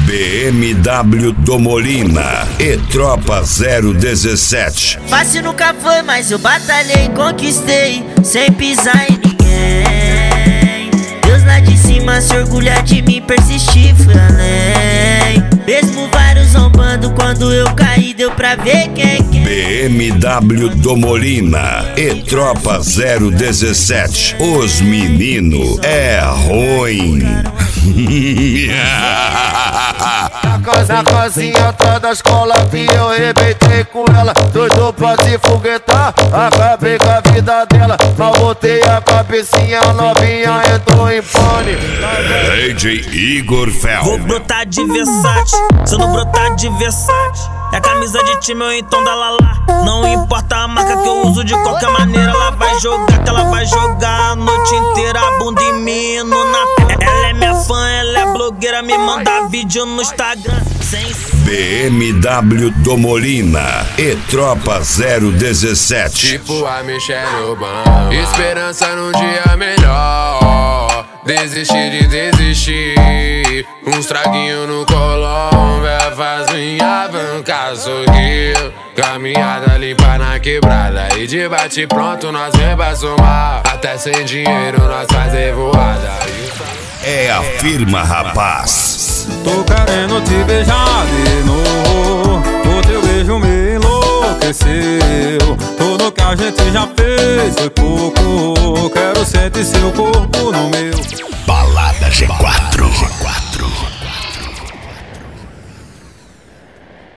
BMW do Molina e Tropa 017. Fácil nunca foi, mas eu batalhei, conquistei, sem pisar em ninguém. Deus lá de cima se orgulha de mim, persisti, fui além. Mesmo vários zombando, quando eu caí deu pra ver quem é. BMW do Molina e Tropa 017. Os menino é ruim. Na casinha atrás da escola que eu rebentei com ela, doido pra se foguetar, acabei com a vida dela. Mal botei a cabecinha, a novinha entrou em pane. DJ Igor Fel. Vou brotar de Versace, se eu não brotar de Versace, é camisa de time ou então da Lala. Não importa a marca que eu uso, de qualquer maneira ela vai jogar, que ela vai jogar a noite inteira, a bunda em mim no Natal. Ela é minha fã, ela é blogueira, me manda vídeo no Instagram. BMW do Molina e Tropa 017. Tipo a Michelle Obama, esperança num dia melhor. Desistir de desistir, uns traguinhos no Colômbia faz minha banca sorrir. Caminhada limpa na quebrada e de bate pronto nós vem pra somar. Até sem dinheiro nós fazer voada. É a firma, rapaz. Tô querendo te beijar de novo, o teu beijo me enlouqueceu. Tudo que a gente já fez foi pouco, quero sentir seu corpo no meu. Balada G4.